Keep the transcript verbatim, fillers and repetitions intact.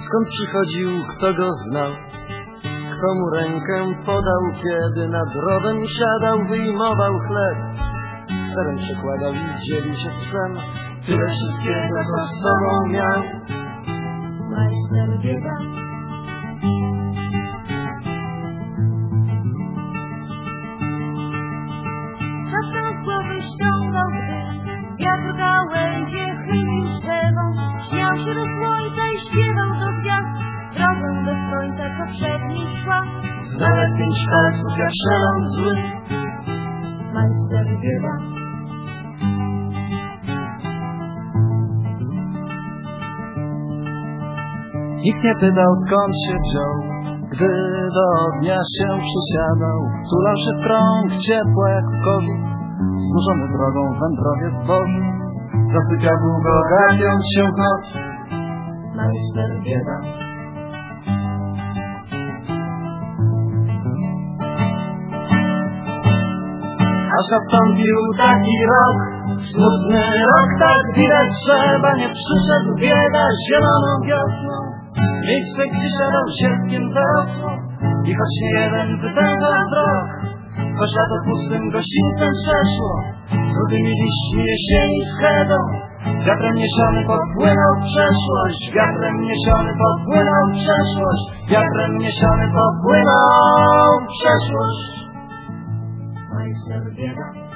Skąd przychodził, kto go znał, kto mu rękę podał, kiedy nad drogą siadał, wyjmował chleb, serem przekładał i dzielił się psem. Tyle wszystkiego, co z sobą miał majster bieda. Czasem z głowy ściągał, gdy wiatr gałęzie chylił drzewą. Śmiał się do słońca i śpiewał do gwiazd, drogą do słońca, co przed nim szła. Nawet pięć palców jak szelon zły, Majster bieda. Nikt nie pytał, skąd się wziął, gdy do ognia się przysiadał. Wtulał się w krąg ciepła jak w kożuch, znużony drogą wędrowiec Boży. Zasypiał długo, gapiąc się w noc, majster bieda. Aż nastąpił taki rok, smutny rok, tak widać trzeba, nie przyszedł bieda zieloną wiosną. Miejsce, gdzie siadał sierpkiem zarosło i choć nie jeden wypędzał wzrok, choć lato pustym gościńcem przeszło, rudymi liśćmi jesieni schedą, wiatrem niesiony popłynął w przeszłość, wiatrem niesiony popłynął w przeszłość, wiatrem niesiony popłynął w przeszłość. Majster bieda.